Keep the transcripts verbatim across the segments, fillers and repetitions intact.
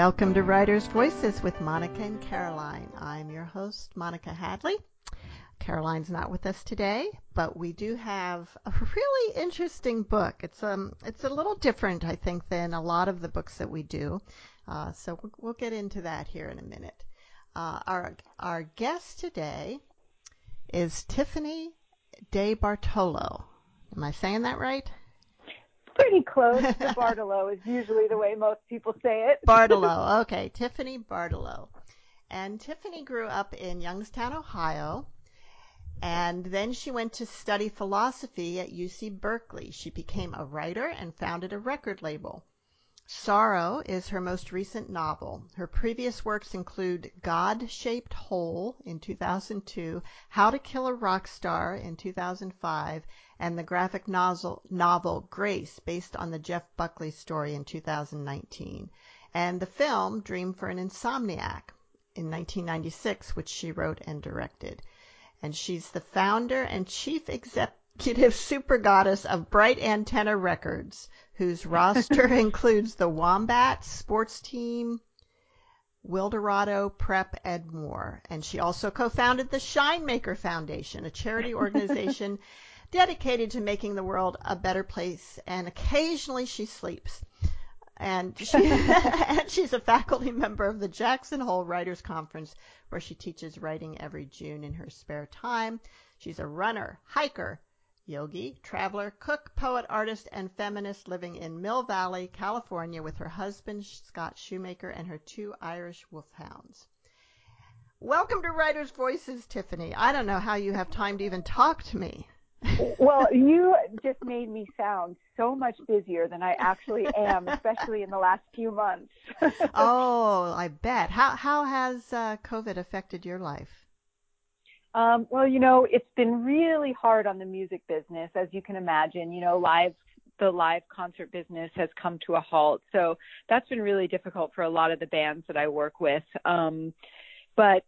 Welcome to Writers' Voices with Monica and Caroline. I'm your host, Monica Hadley. Caroline's not with us today, but we do have a really interesting book. It's um, it's a little different, I think, than a lot of the books that we do. Uh, so we'll, we'll get into that here in a minute. Uh, our our guest today is Tiffany DeBartolo. Am I saying that right? Pretty close. The Bartolo is usually the way most people say it. Bartolo. Okay, Tiffany Bartolo. And Tiffany grew up in Youngstown, Ohio, and then she went to study philosophy at U C Berkeley. She became a writer and founded a record label. Sorrow is her most recent novel. Her previous works include God-Shaped Hole in two thousand two, How to Kill a Rock Star in two thousand five, and the graphic novel, novel Grace, based on the Jeff Buckley story in two thousand nineteen, and the film Dream for an Insomniac in nineteen ninety-six, which she wrote and directed. And she's the founder and chief executive super goddess of Bright Antenna Records, whose roster includes the Wombats, Sports Team, Wildorado, Prep, and more. And she also co-founded the Shinemaker Foundation, a charity organization dedicated to making the world a better place. And occasionally she sleeps. And, she, and she's a faculty member of the Jackson Hole Writers Conference, where she teaches writing every June in her spare time. She's a runner, hiker, yogi, traveler, cook, poet, artist, and feminist living in Mill Valley, California, with her husband, Scott Shoemaker, and her two Irish wolfhounds. Welcome to Writers' Voices, Tiffany. I don't know how you have time to even talk to me. Well, you just made me sound so much busier than I actually am, especially in the last few months. Oh, I bet. How how has uh, COVID affected your life? Um, well, you know, it's been really hard on the music business, as you can imagine. You know, live the live concert business has come to a halt. So that's been really difficult for a lot of the bands that I work with. Um, but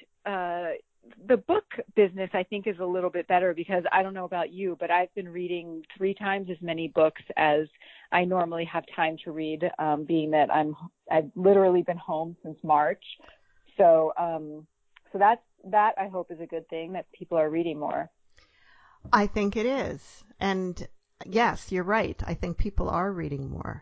uh the book business, I think, is a little bit better because I don't know about you, but I've been reading three times as many books as I normally have time to read, um, being that I'm, I've literally been home since March. So, um, so that's, that I hope is a good thing, that people are reading more. I think it is. And yes, you're right. I think people are reading more.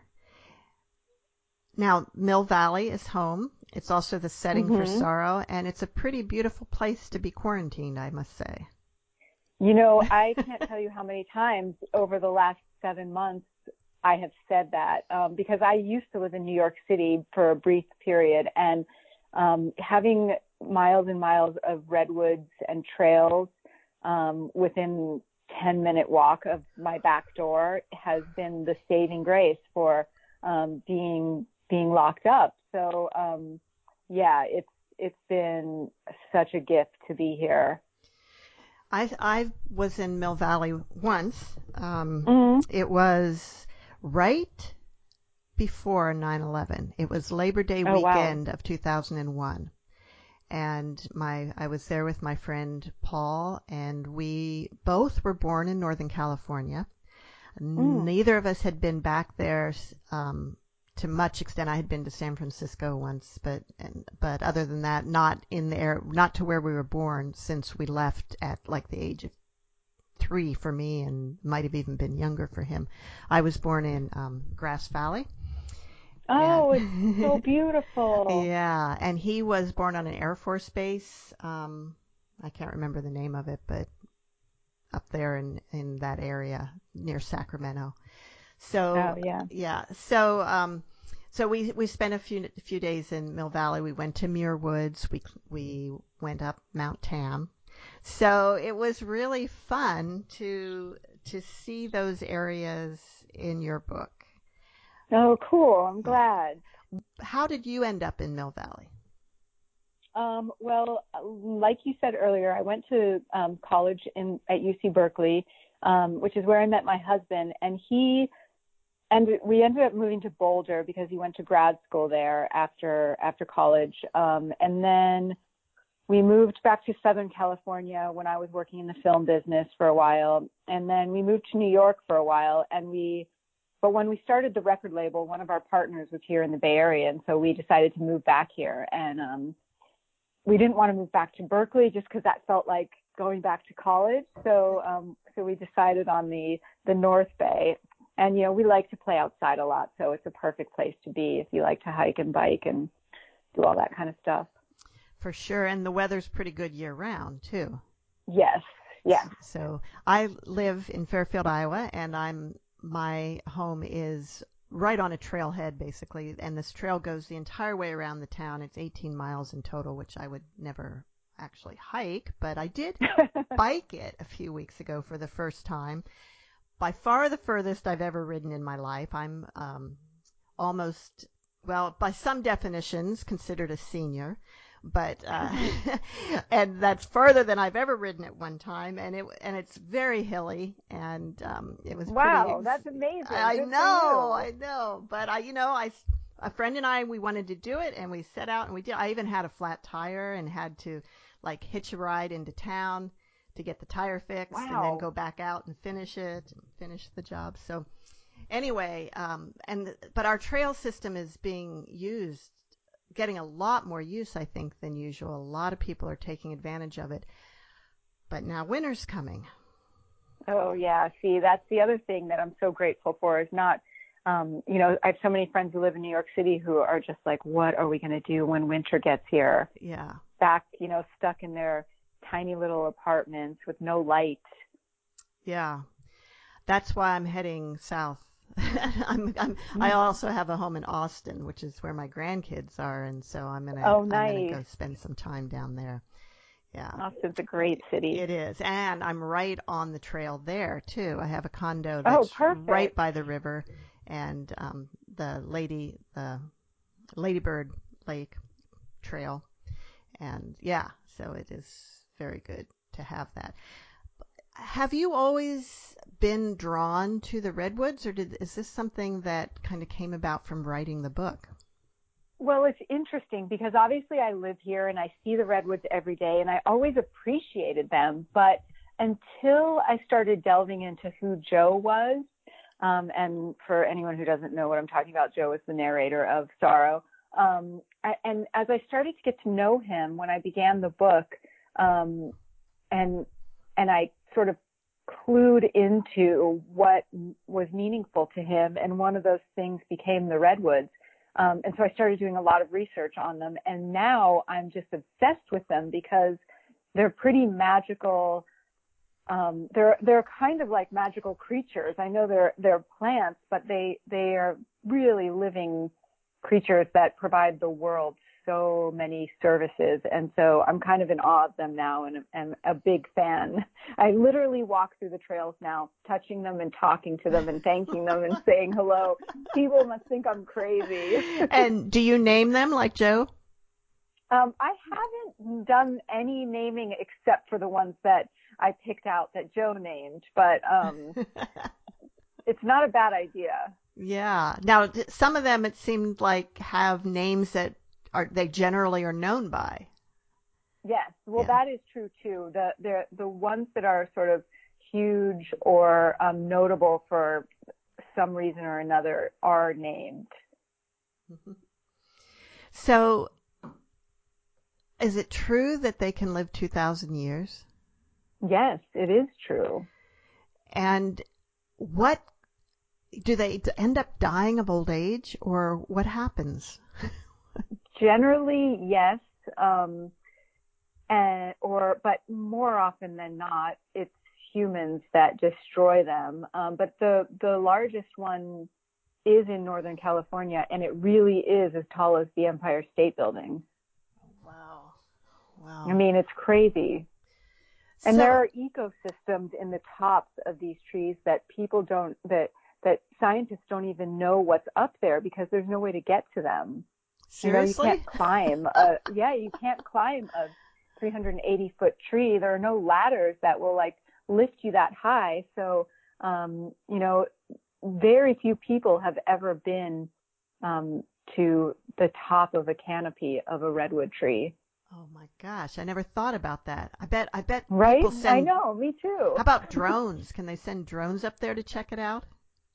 Now, Mill Valley is home. It's also the setting Mm-hmm. for Sorrow, and it's a pretty beautiful place to be quarantined, I must say. You know, I can't tell you how many times over the last seven months I have said that, um, because I used to live in New York City for a brief period, and um, having miles and miles of redwoods and trails um, within ten minute walk of my back door has been the saving grace for um, being being locked up. So, um, yeah, it's, it's been such a gift to be here. I, I was in Mill Valley once. Um, Mm-hmm. It was right before nine eleven. It was Labor Day Oh, weekend wow. of two thousand one. And my, I was there with my friend Paul, and we both were born in Northern California. Mm. Neither of us had been back there, um, to much extent. I had been to San Francisco once, but and, but other than that, not in the air, not to where we were born, since we left at like the age of three for me, and might have even been younger for him. I was born in um, Grass Valley. Oh, And it's so beautiful. yeah, and he was born on an Air Force base. Um, I can't remember the name of it, but up there in in that area near Sacramento. So Oh, yeah. yeah, so um, so we we spent a few a few days in Mill Valley. We went to Muir Woods. We we went up Mount Tam. So it was really fun to to see those areas in your book. Oh, cool. I'm Yeah. glad. How did you end up in Mill Valley? Um, well, like you said earlier, I went to um, college in at U C Berkeley, um, which is where I met my husband, and he and we ended up moving to Boulder because he went to grad school there after after college, um, and then we moved back to Southern California when I was working in the film business for a while, and then we moved to New York for a while, and we but when we started the record label, one of our partners was here in the Bay Area, and so we decided to move back here. And um, we didn't want to move back to Berkeley just because that felt like going back to college. So um, so we decided on the the North Bay. And, you know, we like to play outside a lot, so it's a perfect place to be if you like to hike and bike and do all that kind of stuff. For sure. And the weather's pretty good year round, too. Yes. Yeah. So I live in Fairfield, Iowa, and I'm my home is right on a trailhead, basically. And this trail goes the entire way around the town. It's eighteen miles in total, which I would never actually hike, but I did bike it a few weeks ago for the first time. By far the furthest I've ever ridden in my life. I'm um, almost, well, by some definitions, considered a senior, but uh, and that's further than I've ever ridden at one time, and it and it's very hilly, and um, it was wow, pretty. Ex- that's amazing. I Good know, for you. I know, but I, you know, I. A friend and I, we wanted to do it, and we set out, and we did. I even had a flat tire and had to, like, hitch a ride into town to get the tire fixed, wow. and then go back out and finish it and finish the job. So anyway, um, and but our trail system is being used, getting a lot more use, I think, than usual. A lot of people are taking advantage of it. But now winter's coming. Oh, yeah. See, that's the other thing that I'm so grateful for is not, um, you know, I have so many friends who live in New York City who are just like, what are we going to do when winter gets here? Yeah. Back, you know, stuck in their tiny little apartments with no light. Yeah. That's why I'm heading south. I'm, I'm, I also have a home in Austin, which is where my grandkids are, and so I'm gonna oh, nice. I'm gonna go spend some time down there. Yeah, Austin's a great city. It is, and I'm right on the trail there too. I have a condo that's oh, right by the river, and um, the lady the Ladybird Lake Trail, and yeah, so it is very good to have that. Have you always been drawn to the redwoods, or did, is this something that kind of came about from writing the book? Well, it's interesting because obviously I live here and I see the redwoods every day and I always appreciated them. But until I started delving into who Joe was, um, and for anyone who doesn't know what I'm talking about, Joe is the narrator of Sorrow. Um, I, and as I started to get to know him when I began the book, um, and and I sort of clued into what was meaningful to him, and one of those things became the redwoods. Um, and so I started doing a lot of research on them, and now I'm just obsessed with them because they're pretty magical. Um, they're they're kind of like magical creatures. I know they're they're plants, but they they are really living creatures that provide the world so many services. And so I'm kind of in awe of them now and am a big fan. I literally walk through the trails now, touching them and talking to them and thanking them and saying hello. People must think I'm crazy. And do you name them like Joe? Um, I haven't done any naming except for the ones that I picked out that Joe named, but um, it's not a bad idea. Yeah. Now, some of them, it seemed like, have names that are they generally are known by. Yes. Well, yeah. that is true, too. The, the, the ones that are sort of huge or um, notable for some reason or another are named. Mm-hmm. So, is it true that they can live two thousand years? Yes, it is true. And what do they end up dying of old age, or what happens? Generally, yes. Um, and, or, but more often than not, it's humans that destroy them. Um, but the, the largest one is in Northern California, and it really is as tall as the Empire State Building. Wow. Wow. I mean, it's crazy. And so, there are ecosystems in the tops of these trees that people don't, that, that scientists don't even know what's up there because there's no way to get to them. Seriously? You know, you can't climb. A, yeah, you can't climb a three hundred eighty foot tree. There are no ladders that will like lift you that high. So, um, you know, very few people have ever been um, to the top of a canopy of a redwood tree. Oh my gosh, I never thought about that. I bet I bet right? people send I know, me too. How about drones? Can they send drones up there to check it out?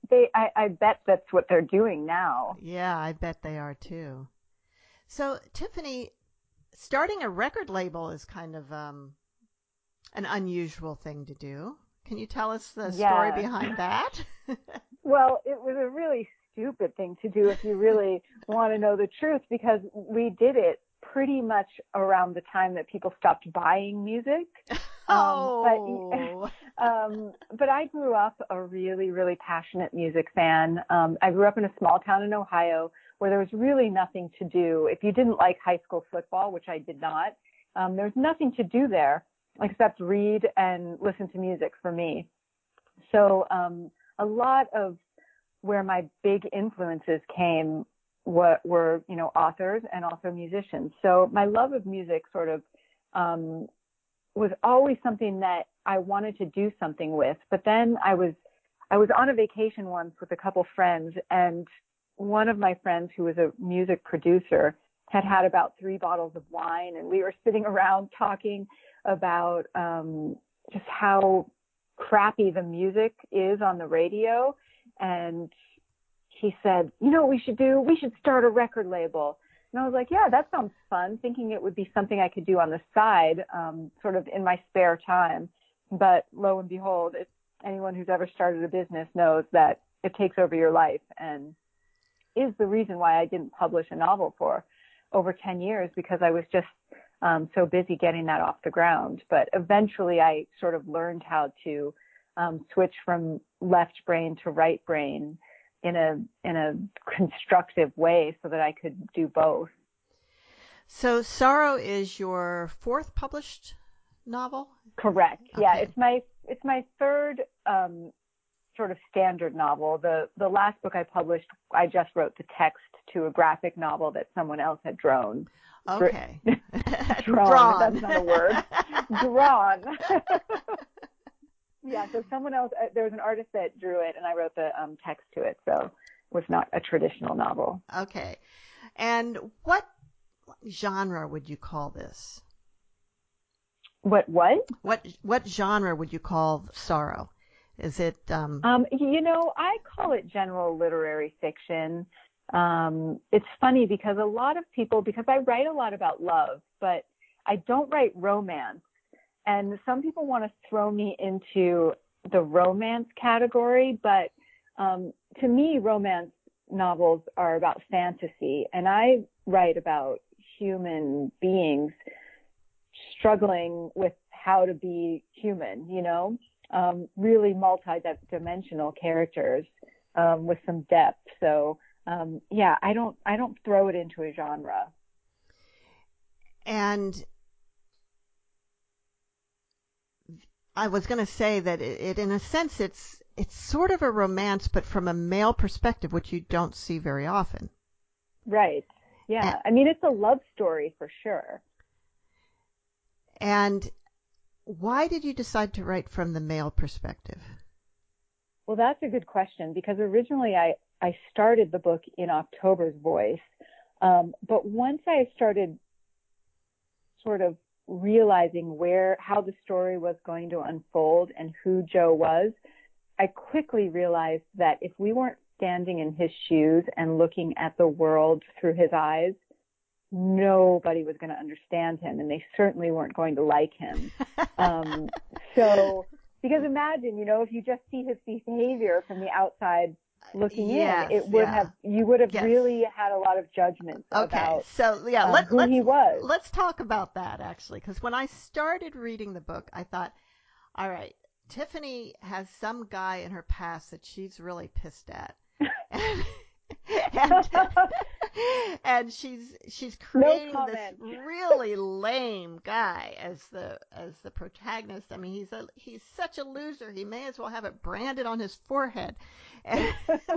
they, I, I bet that's what they're doing now. Yeah, I bet they are too. So, Tiffany, starting a record label is kind of um, an unusual thing to do. Can you tell us the story Yeah. behind that? Well, it was a really stupid thing to do if you really want to know the truth, because we did it pretty much around the time that people stopped buying music. Um, Oh. but um, but I grew up a really, really passionate music fan. Um, I grew up in a small town in Ohio where there was really nothing to do. If you didn't like high school football, which I did not, um, there was nothing to do there except read and listen to music for me. So um, a lot of where my big influences came were, were, you know, authors and also musicians. So my love of music sort of um, was always something that I wanted to do something with. But then I was I was on a vacation once with a couple friends, and one of my friends, who was a music producer, had had about three bottles of wine, and we were sitting around talking about um, just how crappy the music is on the radio. And he said, you know what we should do? We should start a record label. And I was like, yeah, that sounds fun, thinking it would be something I could do on the side, um, sort of in my spare time. But lo and behold, it, anyone who's ever started a business knows that it takes over your life, and is the reason why I didn't publish a novel for over ten years, because I was just um, so busy getting that off the ground. But eventually I sort of learned how to um, switch from left brain to right brain in a in a constructive way so that I could do both. So, Sorrow is your fourth published novel? Correct. Okay. Yeah, it's my it's my third um, sort of standard novel. The the last book I published, I just wrote the text to a graphic novel that someone else had drawn. Okay. drawn. Drawn. That's not a word. Drawn. Yeah, so someone else, uh, there was an artist that drew it, and I wrote the um, text to it, so it was not a traditional novel. Okay. And what genre would you call this? What, what? What what genre would you call Sorrow? Is it um Um, you know, I call it general literary fiction. Um, it's funny because a lot of people, because I write a lot about love, but I don't write romance. And some people want to throw me into the romance category, but um, to me, romance novels are about fantasy, and I write about human beings struggling with how to be human, you know, um, really multi-dimensional characters um, with some depth. So, um, yeah, I don't, I don't throw it into a genre. and I was going to say that it, it, in a sense, it's it's sort of a romance, but from a male perspective, which you don't see very often. Right. Yeah. And, I mean, it's a love story for sure. and why did you decide to write from the male perspective? Well, that's a good question, because originally I, I started the book in October's voice. Um, but once I started sort of realizing where, how the story was going to unfold and who Joe was, I quickly realized that if we weren't standing in his shoes and looking at the world through his eyes, nobody was going to understand him, and they certainly weren't going to like him. Um, so, because imagine, you know, if you just see his behavior from the outside looking Yes, in, it would yeah. have, you would have Yes. really had a lot of judgments Okay, about so yeah, um, let, who let's he was. let's talk about that actually, because when I started reading the book, I thought, all right, Tiffany has some guy in her past that she's really pissed at, and and, and she's she's creating No this comment. really lame guy as the as the protagonist. I mean, he's a he's such a loser. He may as well have it branded on his forehead, and,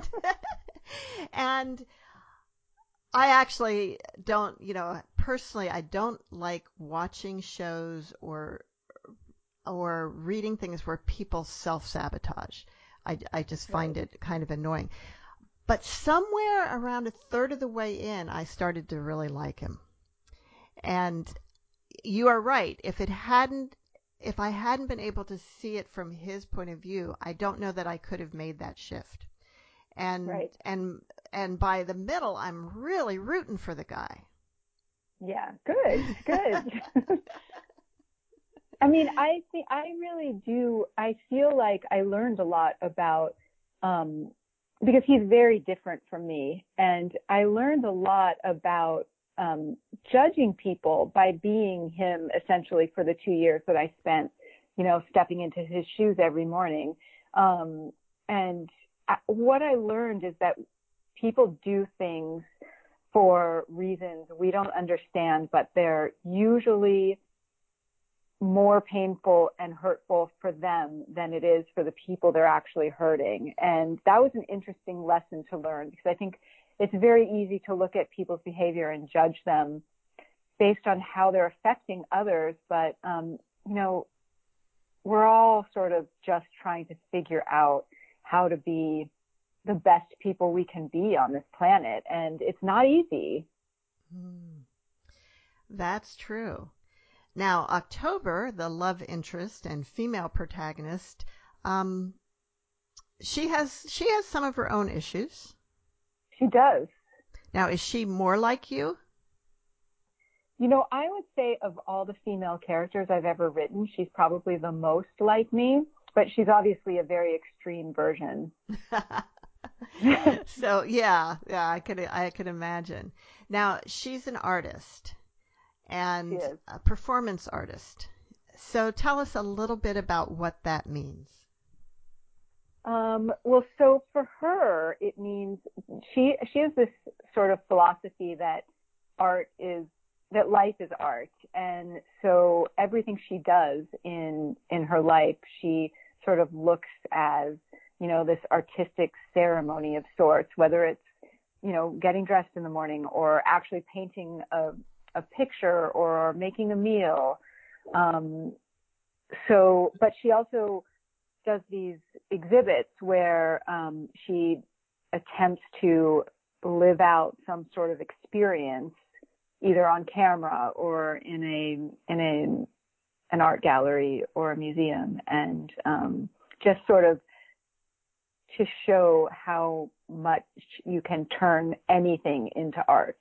and I actually don't, you know, personally, I don't like watching shows or or reading things where people self-sabotage. I, I just find Right. it kind of annoying. But somewhere around a third of the way in, I started to really like him. And you are right. If it hadn't, if I hadn't been able to see it from his point of view, I don't know that I could have made that shift. And Right. and and by the middle, I'm really rooting for the guy. Yeah. Good. Good. I mean, I think I really do. I feel like I learned a lot about, um, because he's very different from me, and I learned a lot about um, judging people by being him essentially for the two years that I spent, you know, stepping into his shoes every morning. Um, and I, what I learned is that people do things for reasons we don't understand, but they're usually more painful and hurtful for them than it is for the people they're actually hurting. And that was an interesting lesson to learn, because I think it's very easy to look at people's behavior and judge them based on how they're affecting others. But, um, you know, we're all sort of just trying to figure out how to be the best people we can be on this planet. And it's not easy. Hmm. That's true. Now, October, the love interest and female protagonist, um, she has she has some of her own issues. She does. Now, is she more like you? You know, I would say of all the female characters I've ever written, she's probably the most like me, but she's obviously a very extreme version. So yeah, yeah, I could I could imagine. Now, she's an artist She and is. a performance artist. So tell us a little bit about what that means. Um, well, so for her, it means she she has this sort of philosophy that art is that life is art, and so everything she does in in her life, she sort of looks as, you know, this artistic ceremony of sorts, whether it's, you know, getting dressed in the morning or actually painting a a picture or making a meal. Um, so, but she also does these exhibits where um, she attempts to live out some sort of experience, either on camera or in a in a an art gallery or a museum, and um, just sort of to show how much you can turn anything into art.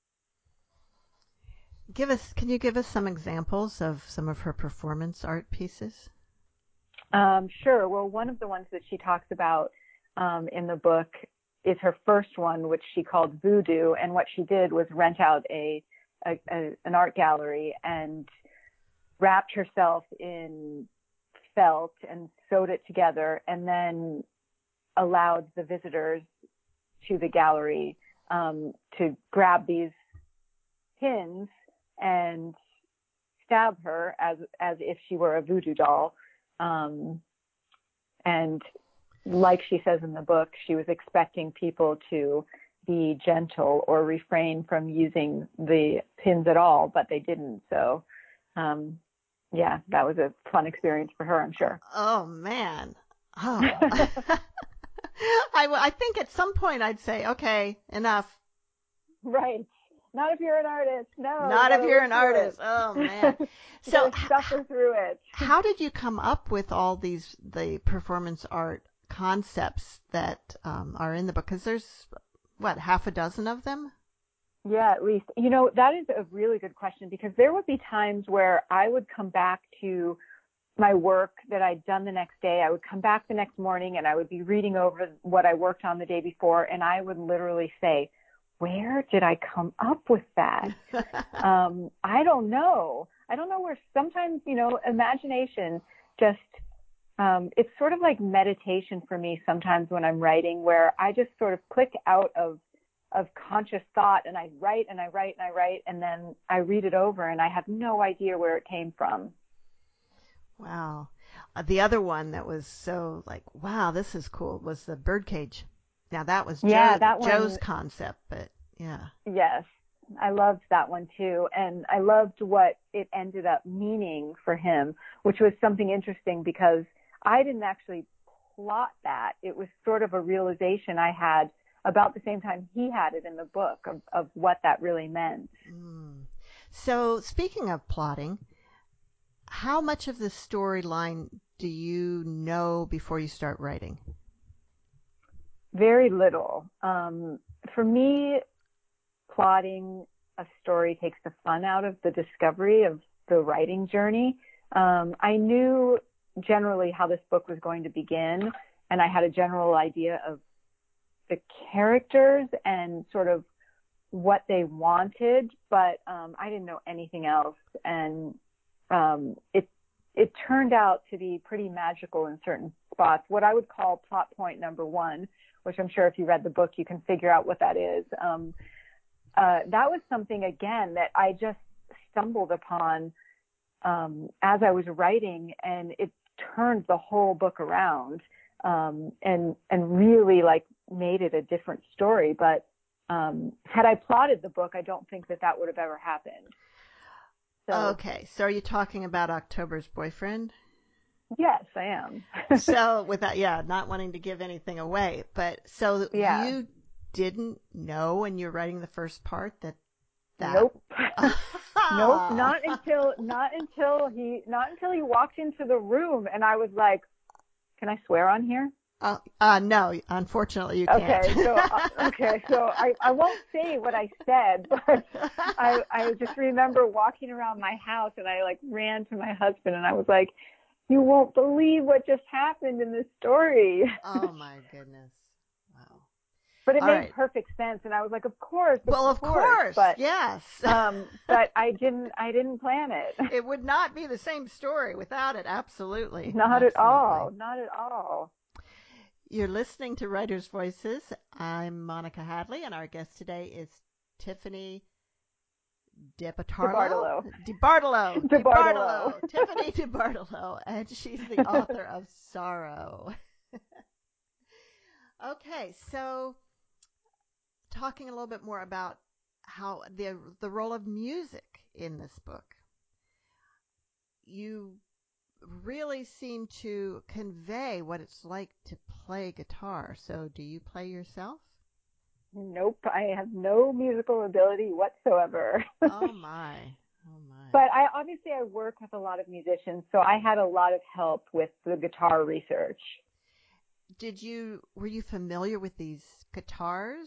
Give us, can you give us some examples of some of her performance art pieces? Um, sure. Well, one of the ones that she talks about um, in the book is her first one, which she called Voodoo. And what she did was rent out a, a, a an art gallery and wrapped herself in felt and sewed it together, and then allowed the visitors to the gallery um, to grab these pins and stab her as as if she were a voodoo doll. Um, and like she says in the book, she was expecting people to be gentle or refrain from using the pins at all, but they didn't. So, um, yeah, that was a fun experience for her, I'm sure. Oh man. Oh. I, I think at some point I'd say, okay, enough. Right. Not if you're an artist. No, you Not got if to you're live an through artist. it. Oh man. You So got to h- suffer through it. how did you come up with all these the performance art concepts that um, are in the book? Because there's what, half a dozen of them? Yeah, at least. You know, that is a really good question, because there would be times where I would come back to my work that I'd done the next day. I would come back the next morning and I would be reading over what I worked on the day before, and I would literally say, where did I come up with that? um, I don't know. I don't know where. Sometimes, you know, imagination just, um, it's sort of like meditation for me sometimes when I'm writing, where I just sort of click out of of conscious thought, and I write and I write and I write, and then I read it over and I have no idea where it came from. Wow. Uh, the other one that was so like, wow, this is cool was the birdcage. Now that was Yeah, Joe, that Joe's one. concept, but yeah. Yes, I loved that one too. And I loved what it ended up meaning for him, which was something interesting, because I didn't actually plot that. It was sort of a realization I had about the same time he had it in the book, of, of what that really meant. Mm. So speaking of plotting, how much of the storyline do you know before you start writing? very little. Um, for me, plotting a story takes the fun out of the discovery of the writing journey. Um, I knew generally how this book was going to begin, and I had a general idea of the characters and sort of what they wanted, but um, I didn't know anything else. And um, it it turned out to be pretty magical in certain spots. What I would call plot point number one, which I'm sure if you read the book, you can figure out what that is. Um, uh, that was something, again, that I just stumbled upon um, as I was writing, and it turned the whole book around um, and and really like made it a different story. But um, had I plotted the book, I don't think that that would have ever happened. So, Okay, so are you talking about October's Boyfriend? yes, I am. So without, yeah, not wanting to give anything away, but so Yeah. you didn't know when you were writing the first part that that. Nope. Nope. Not until not until he not until he walked into the room, and I was like, "Can I swear on here?" Uh, uh no, unfortunately you can't. Okay, so uh, okay, so I, I won't say what I said, but I I just remember walking around my house, and I like ran to my husband, and I was like, "You won't believe what just happened in this story." Oh my goodness! Wow. But it All made right. perfect sense, and I was like, "Of course, of well, of course." course, But yes. um, but I didn't I didn't plan it. It would not be the same story without it. Absolutely. Not at Absolutely. all. Not at all. You're listening to Writers' Voices. I'm Monica Hadley, and our guest today is Tiffany DeBartolo. DeBartolo. DeBartolo. DeBartolo. Tiffany DeBartolo, and she's the author of Sorrow. Okay, so talking a little bit more about how the the role of music in this book. You really seem to convey what it's like to play guitar. So, do you play yourself? Nope, I have no musical ability whatsoever. Oh my. Oh my. But I obviously I work with a lot of musicians, so I had a lot of help with the guitar research. Did you were you familiar with these guitars?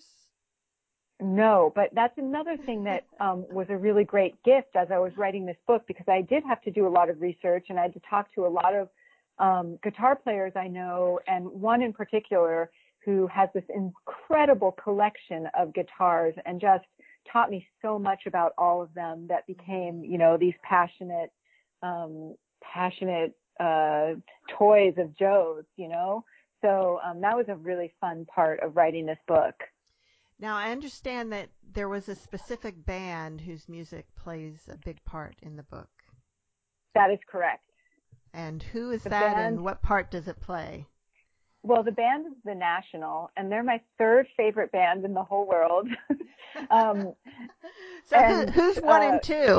No, but that's another thing that um, was a really great gift as I was writing this book, because I did have to do a lot of research, and I had to talk to a lot of um, guitar players I know, and one in particular who has this incredible collection of guitars and just taught me so much about all of them that became, you know, these passionate, um, passionate uh, toys of Joe's, you know. So um, that was a really fun part of writing this book. Now, I understand that there was a specific band whose music plays a big part in the book. That is correct. And who is the that, band, and what part does it play? Well, the band is The National, and they're my third favorite band in the whole world. um, so and, who, who's one uh, and two?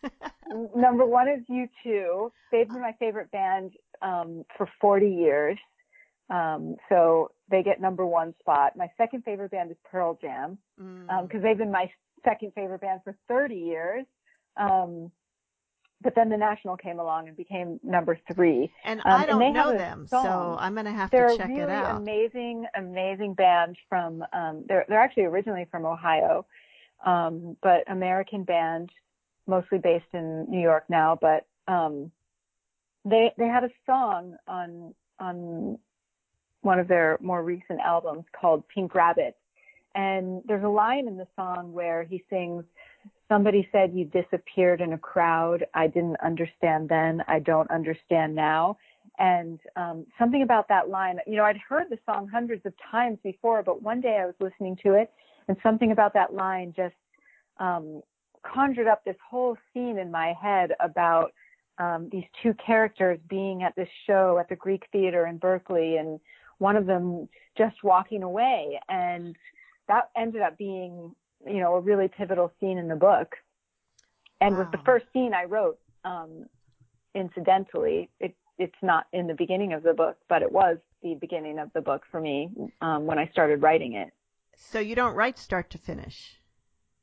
Number one is U two. They've been my favorite band um, for forty years. Um, so they get number one spot. My second favorite band is Pearl Jam, because mm. um, they've been my second favorite band for thirty years. Um, but then The National came along and became number three. And um, I don't and know them, song. so I'm going to have they're to check really it out. They're a really amazing, amazing band from, um, they're, they're actually originally from Ohio, um, but American band, mostly based in New York now. But um, they they had a song on on one of their more recent albums called Pink Rabbit. And there's a line in the song where he sings, "Somebody said you disappeared in a crowd. I didn't understand then. I don't understand now." And um, something about that line, you know, I'd heard the song hundreds of times before, but one day I was listening to it, and something about that line just um, conjured up this whole scene in my head about um, these two characters being at this show at the Greek Theater in Berkeley, and one of them just walking away. And that ended up being, you know, a really pivotal scene in the book, and wow. was the first scene I wrote. Um, incidentally, it, it's not in the beginning of the book, but it was the beginning of the book for me um, when I started writing it. So you don't write start to finish?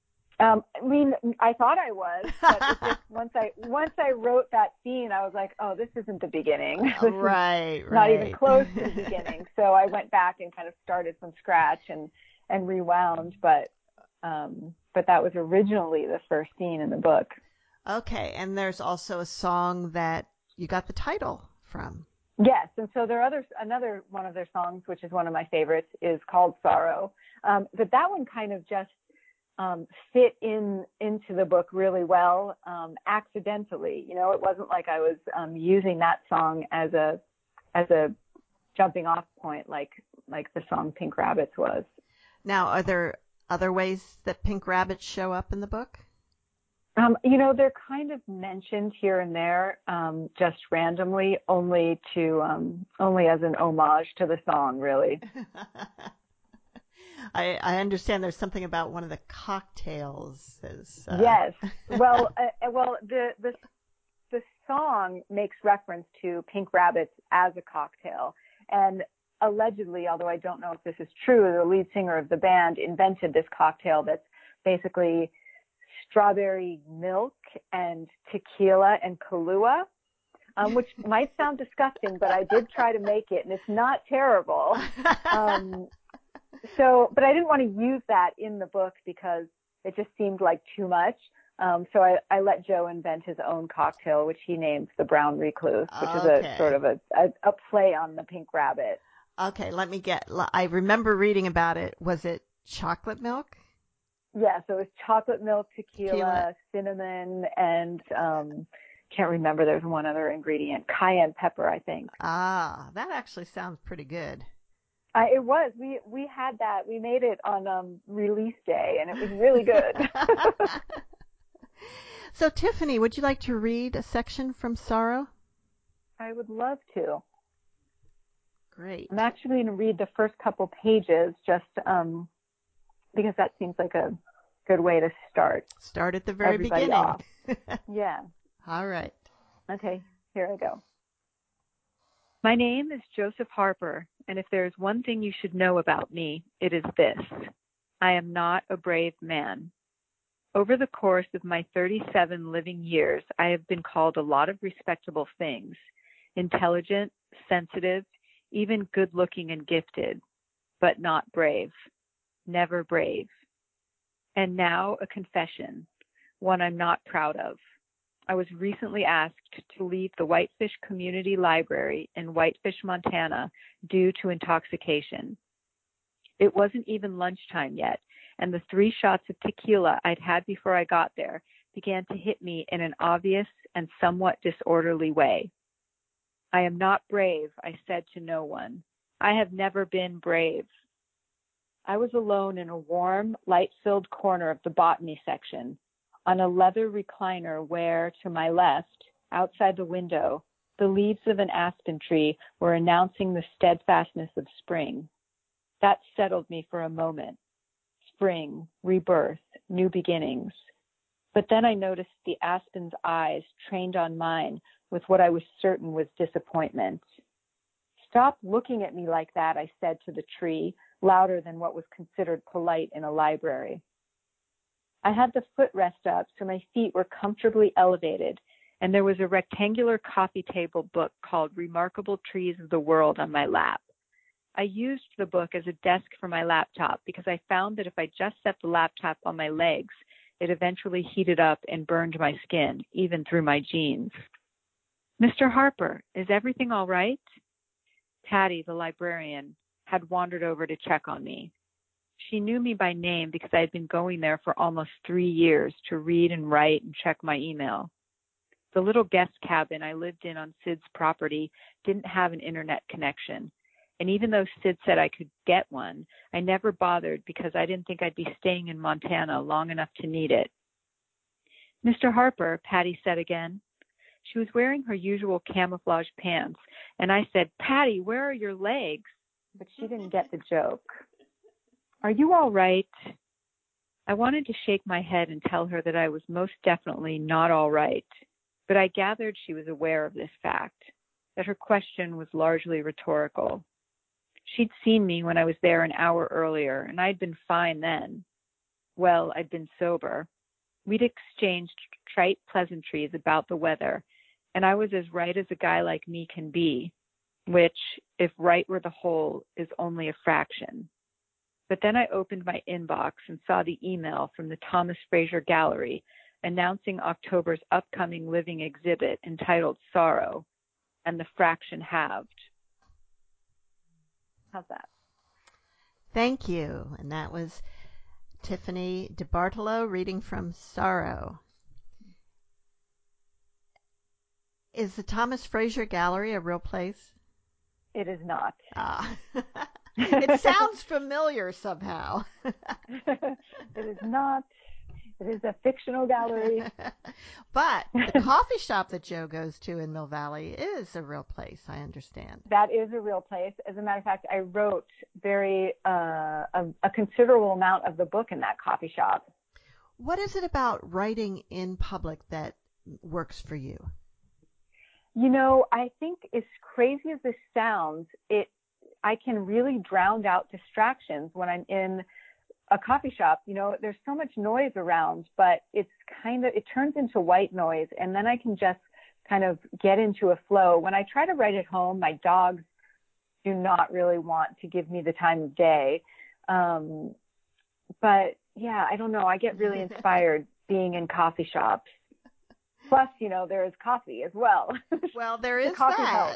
Um, I mean, I thought I was, but it just once I once I wrote that scene, I was like, oh, this isn't the beginning. Uh, This is right, not even right. close to the beginning. So I went back and kind of started from scratch and and rewound. But um, but that was originally the first scene in the book. Okay, and there's also a song that you got the title from. Yes, and so there are others. Another one of their songs, which is one of my favorites, is called "Sorrow." Um, but that one kind of just um, fit in into the book really well, um, accidentally. You know, it wasn't like I was um, using that song as a as a jumping off point like like the song Pink Rabbits was. Now, are there other ways that pink rabbits show up in the book? Um, you know, they're kind of mentioned here and there, um, just randomly, only to um, only as an homage to the song, really. I, I understand there's something about one of the cocktails is uh... Yes. Well, uh, well, the the the song makes reference to Pink Rabbits as a cocktail, and allegedly, although I don't know if this is true, the lead singer of the band invented this cocktail that's basically strawberry milk and tequila and Kahlua, um, which might sound disgusting, but I did try to make it, and it's not terrible. Um, so, but I didn't want to use that in the book because it just seemed like too much. Um, so I, I let Joe invent his own cocktail, which he named the Brown Recluse, which is a Okay. sort of a, a, a play on the Pink Rabbit. Okay, let me get. I remember reading about it. Was it chocolate milk? Yeah, so it was chocolate milk, tequila, Tequila. cinnamon, and um, can't remember. There's one other ingredient, cayenne pepper, I think. Ah, that actually sounds pretty good. Uh, it was. We we had that. We made it on um, release day, and it was really good. So, Tiffany, would you like to read a section from Sorrow? I would love to. Great. I'm actually going to read the first couple pages just um, because that seems like a good way to start. Start at the very Everybody beginning. off. Yeah. All right. Okay, here I go. My name is Joseph Harper, and if there is one thing you should know about me, it is this. I am not a brave man. Over the course of my thirty-seven living years, I have been called a lot of respectable things. Intelligent, sensitive, even good-looking and gifted, but not brave. Never brave. And now a confession, one I'm not proud of. I was recently asked to leave the Whitefish Community Library in Whitefish, Montana, due to intoxication. It wasn't even lunchtime yet, and the three shots of tequila I'd had before I got there began to hit me in an obvious and somewhat disorderly way. I am not brave, I said to no one. I have never been brave. I was alone in a warm, light-filled corner of the botany section, on a leather recliner where, to my left, outside the window, the leaves of an aspen tree were announcing the steadfastness of spring. That settled me for a moment. Spring, rebirth, new beginnings. But then I noticed the aspen's eyes trained on mine with what I was certain was disappointment. Stop looking at me like that, I said to the tree, louder than what was considered polite in a library. I had the footrest up so my feet were comfortably elevated, and there was a rectangular coffee table book called Remarkable Trees of the World on my lap. I used the book as a desk for my laptop because I found that if I just set the laptop on my legs, it eventually heated up and burned my skin, even through my jeans. Mister Harper, is everything all right? Patty, the librarian, had wandered over to check on me. She knew me by name because I had been going there for almost three years to read and write and check my email. The little guest cabin I lived in on Sid's property didn't have an internet connection. And even though Sid said I could get one, I never bothered because I didn't think I'd be staying in Montana long enough to need it. Mister Harper, Patty said again. She was wearing her usual camouflage pants, and I said, Patty, where are your legs? But she didn't get the joke. Are you all right? I wanted to shake my head and tell her that I was most definitely not all right, but I gathered she was aware of this fact, that her question was largely rhetorical. She'd seen me when I was there an hour earlier, and I'd been fine then. Well, I'd been sober, we'd exchanged trite pleasantries about the weather, and I was as right as a guy like me can be, which, if right were the whole, is only a fraction. But then I opened my inbox and saw the email from the Thomas Fraser Gallery announcing October's upcoming living exhibit entitled Sorrow, and the fraction halved. How's that? Thank you. And that was Tiffany DeBartolo reading from Sorrow. Is the Thomas Fraser Gallery a real place? It is not. Ah. It sounds familiar somehow. It is not. It is a fictional gallery. But the coffee shop that Joe goes to in Mill Valley is a real place, I understand. That is a real place. As a matter of fact, I wrote very uh, a, a considerable amount of the book in that coffee shop. What is it about writing in public that works for you? You know, I think as crazy as this sounds, it I can really drown out distractions when I'm in a coffee shop. You know, there's so much noise around, but it's kind of, it turns into white noise, and then I can just kind of get into a flow. When I try to write at home, my dogs do not really want to give me the time of day. Um, but yeah, I don't know. I get really inspired being in coffee shops. Plus, you know, there is coffee as well. Well, there is the that.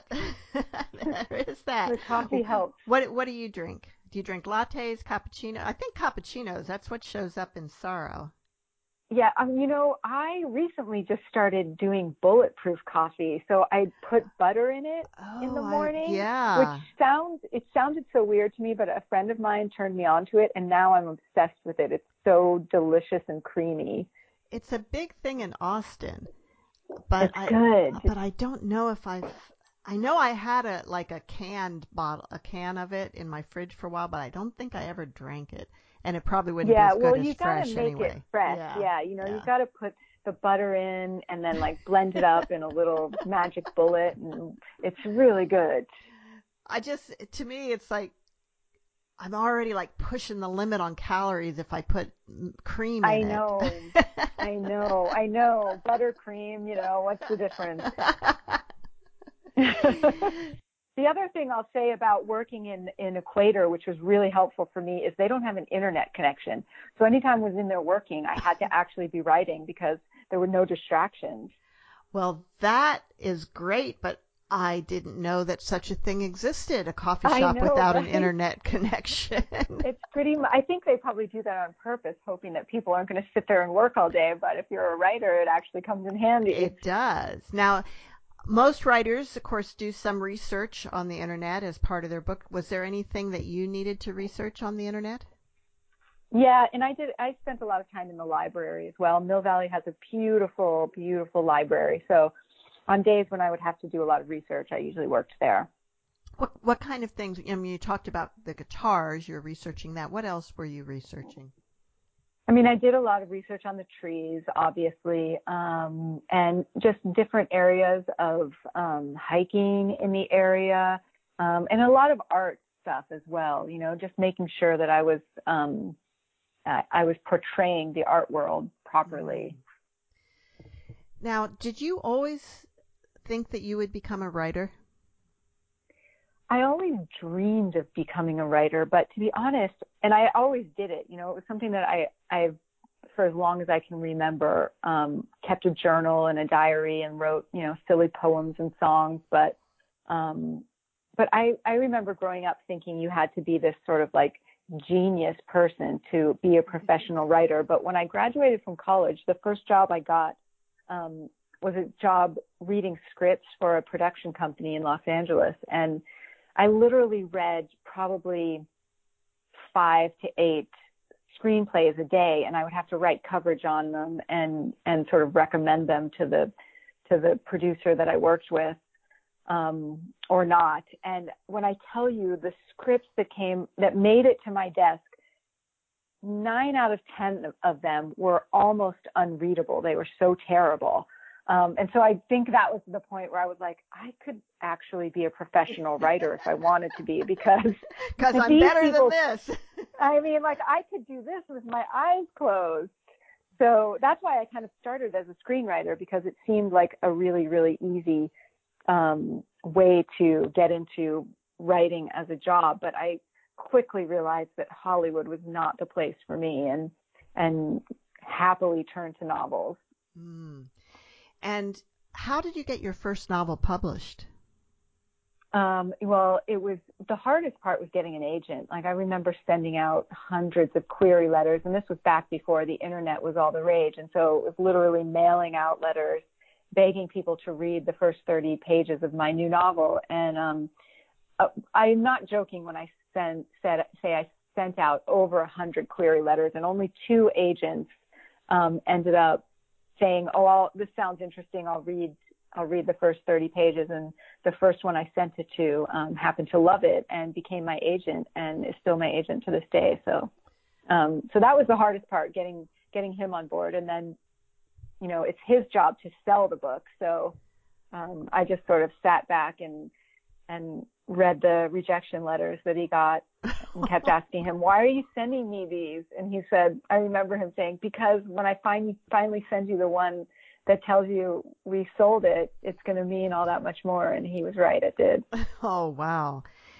There is that. The coffee helps. What What do you drink? Do you drink lattes, cappuccino? I think cappuccinos. That's what shows up in Sorrow. Yeah, um, you know, I recently just started doing bulletproof coffee. So I put butter in it Oh, in the morning. I, yeah. Which sounds, it sounded so weird to me, but a friend of mine turned me on to it, and now I'm obsessed with it. It's so delicious and creamy. It's a big thing in Austin. But it's I, good. But I don't know if I've. I know I had a like a canned bottle, a can of it in my fridge for a while, but I don't think I ever drank it, and it probably wouldn't yeah, be as well, good you as gotta fresh make anyway. it fresh. Yeah, yeah you know, yeah. you gotta put the butter in and then like blend it up in a little magic bullet, and it's really good. I just, to me, it's like I'm already like pushing the limit on calories if I put cream in I it. know, I know, I know. Buttercream, you know, what's the difference? The other thing I'll say about working in, in Equator, which was really helpful for me, is they don't have an internet connection. So anytime I was in there working, I had to actually be writing because there were no distractions. Well, that is great, but I didn't know that such a thing existed, a coffee I shop know, without right? an internet connection. It's pretty, I think they probably do that on purpose, hoping that people aren't going to sit there and work all day. But if you're a writer, it actually comes in handy. It does. Now, most writers, of course, do some research on the internet as part of their book. Was there anything that you needed to research on the internet? Yeah, and I did. I spent a lot of time in the library as well. Mill Valley has a beautiful, beautiful library. So on days when I would have to do a lot of research, I usually worked there. What what kind of things? I mean, you talked about the guitars. You're researching that. What else were you researching? I mean, I did a lot of research on the trees, obviously, um, and just different areas of um, hiking in the area, um, and a lot of art stuff as well. You know, just making sure that I was um, uh, I was portraying the art world properly. Now, did you always think that you would become a writer? I always dreamed of becoming a writer, but to be honest, and I always did it, you know, it was something that I, I, for as long as I can remember, um, kept a journal and a diary and wrote, you know, silly poems and songs. But, um, but I, I remember growing up thinking you had to be this sort of like genius person to be a professional writer. But when I graduated from college, the first job I got, um, was a job reading scripts for a production company in Los Angeles. And I literally read probably five to eight screenplays a day, and I would have to write coverage on them and, and sort of recommend them to the to the producer that I worked with, um, or not. And when I tell you the scripts that came that made it to my desk, nine out of ten of them were almost unreadable. They were so terrible. Um, and so I think that was the point where I was like, I could actually be a professional writer if I wanted to be, because because I'm better people, than this. I mean, like I could do this with my eyes closed. So that's why I kind of started as a screenwriter, because it seemed like a really, really easy um, way to get into writing as a job. But I quickly realized that Hollywood was not the place for me, and and happily turned to novels. Mm. And how did you get your first novel published? Um, well, it was the hardest part was getting an agent. Like I remember sending out hundreds of query letters, and this was back before the internet was all the rage. And so it was literally mailing out letters, begging people to read the first thirty pages of my new novel. And um, uh, I'm not joking when I send, said, say I sent out over a hundred query letters, and only two agents um, ended up saying, "Oh, I'll, this sounds interesting. I'll read." I'll read the first thirty pages. And the first one I sent it to um, happened to love it and became my agent, and is still my agent to this day. So, um, so that was the hardest part, getting, getting him on board. And then, you know, it's his job to sell the book. So um, I just sort of sat back and, and read the rejection letters that he got, and kept asking him, "Why are you sending me these?" And he said, I remember him saying, "Because when I finally, finally send you the one that tells you we sold it, it's going to mean all that much more." And he was right, it did. Oh, wow.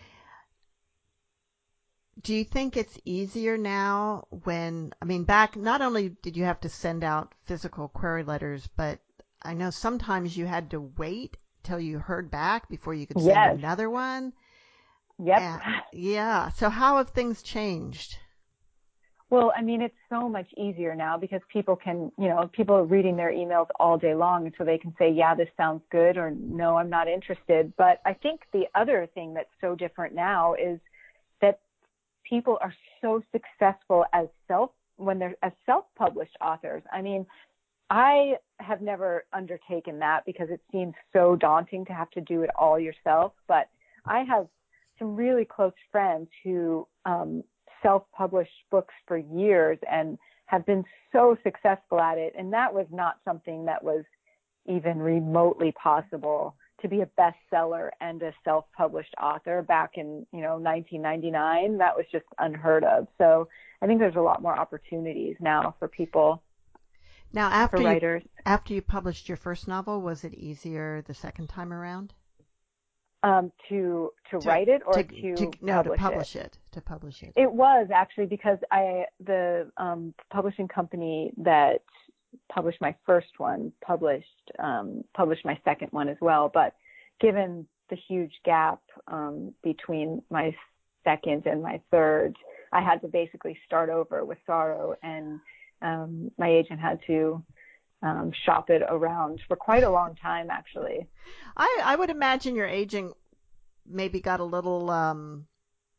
Do you think it's easier now when, I mean, back, not only did you have to send out physical query letters, but I know sometimes you had to wait till you heard back before you could send Yes. another one. Yep. And, yeah. So how have things changed? Well, I mean, it's so much easier now because people can, you know, people are reading their emails all day long, and so they can say, "Yeah, this sounds good," or "No, I'm not interested." But I think the other thing that's so different now is that people are so successful as self, when they're as self-published authors. I mean, I have never undertaken that because it seems so daunting to have to do it all yourself. But I have some really close friends who, um, self-published books for years and have been so successful at it. And that was not something that was even remotely possible, to be a bestseller and a self-published author back in, you know, nineteen ninety-nine. That was just unheard of. So I think there's a lot more opportunities now for people, Now, after for you, writers. after you published your first novel, was it easier the second time around? Um, to to To, write it or to, to, to no, to publish publish it? it, to publish it. It was actually, because I the um, publishing company that published my first one published um, published my second one as well. But given the huge gap um, between my second and my third, I had to basically start over with Sorrow, and um, my agent had to um, shop it around for quite a long time, actually. I, I would imagine your agent maybe got a little um,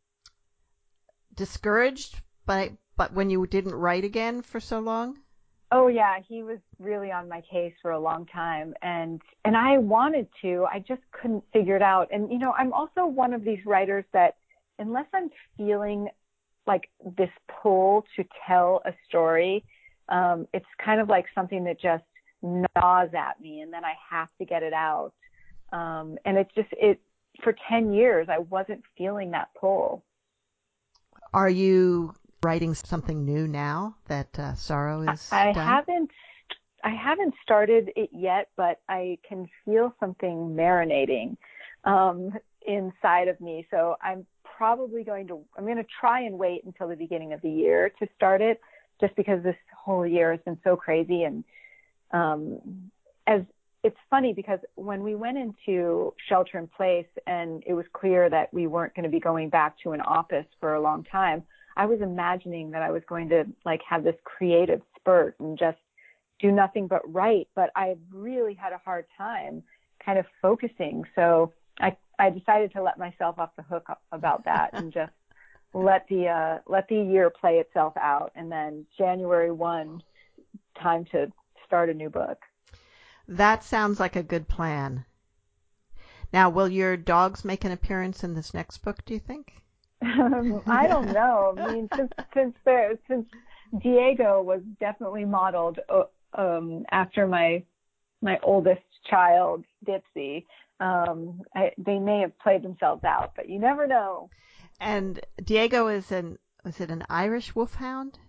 discouraged, but but when you didn't write again for so long. Oh yeah, he was really on my case for a long time, and and I wanted to, I just couldn't figure it out. And you know, I'm also one of these writers that unless I'm feeling like this pull to tell a story, um, it's kind of like something that just gnaws at me, and then I have to get it out. Um, and it's just it for ten years I wasn't feeling that pull. Are you writing something new now that uh, Sorrow is I done? haven't I haven't started it yet, but I can feel something marinating um, inside of me. So I'm probably going to I'm going to try and wait until the beginning of the year to start it, just because this whole year has been so crazy. And um, as it's funny because when we went into shelter in place and it was clear that we weren't going to be going back to an office for a long time, I was imagining that I was going to like have this creative spurt and just do nothing but write. But I really had a hard time kind of focusing. So I, I decided to let myself off the hook about that and just let the, uh, let the year play itself out. And then January first, time to start a new book. That sounds like a good plan. Now, will your dogs make an appearance in this next book, do you think? Um, I don't know. I mean, since since there since Diego was definitely modeled uh, um, after my my oldest child, Dipsy, um, I, they may have played themselves out, but you never know. And Diego is an, is it an Irish wolfhound?